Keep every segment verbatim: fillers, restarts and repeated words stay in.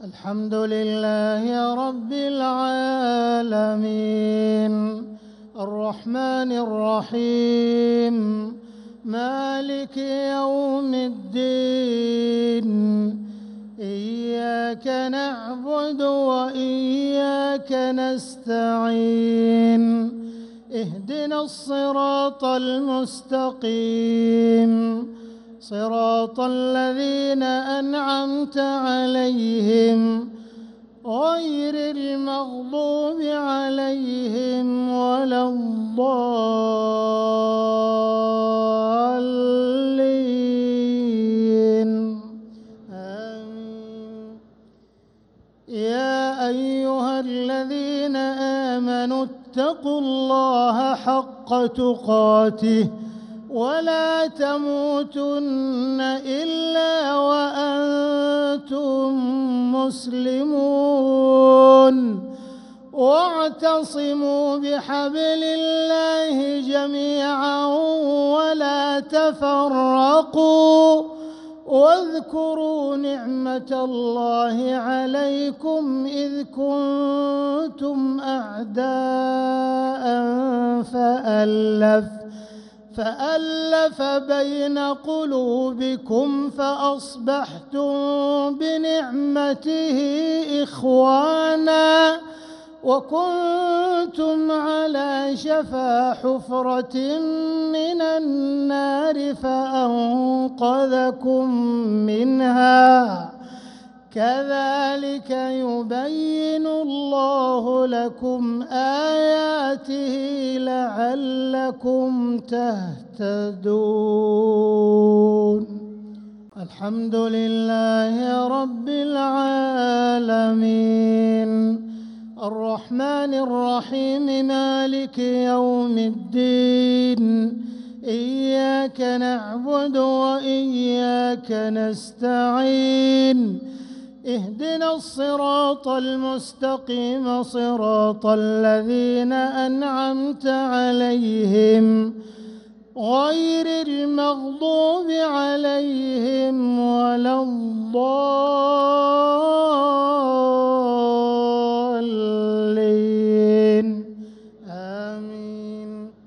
الحمد لله رب العالمين الرحمن الرحيم مالك يوم الدين إياك نعبد وإياك نستعين اهدنا الصراط المستقيم صراط الذين أنعمت عليهم غير المغضوب عليهم ولا الضالين آمين. يا أيها الذين آمنوا اتقوا الله حق تقاته ولا تموتن إلا وأنتم مسلمون واعتصموا بحبل الله جميعا ولا تفرقوا واذكروا نعمة الله عليكم إذ كنتم أعداء فألف فألف بين قلوبكم فأصبحتم بنعمته إخوانا وكنتم على شفا حفرة من النار فأنقذكم منها كذلك يبين الله لكم آياته لعلكم تهتدون. الحمد لله رب العالمين الرحمن الرحيم مالك يوم الدين إياك نعبد وإياك نستعين اهدنا الصراط المستقيم صراط الذين أنعمت عليهم غير المغضوب عليهم ولا الضالين آمين.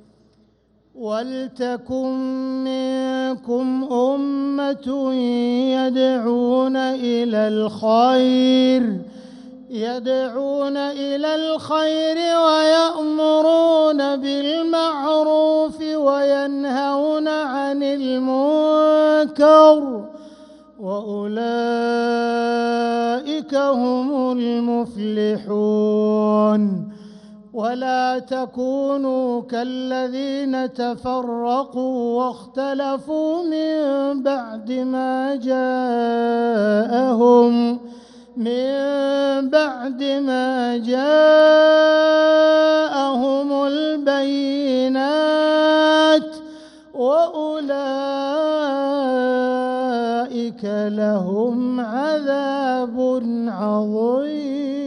ولتكن منكم أمة يدعون إلى الخير يدعون إلى الخير ويأمرون بالمعروف وينهون عن المنكر وأولئك هم المفلحون. ولا تكونوا كالذين تفرقوا واختلفوا من بعد ما جاءهم من بعد ما جاءهم البينات وأولئك لهم عذاب عظيم.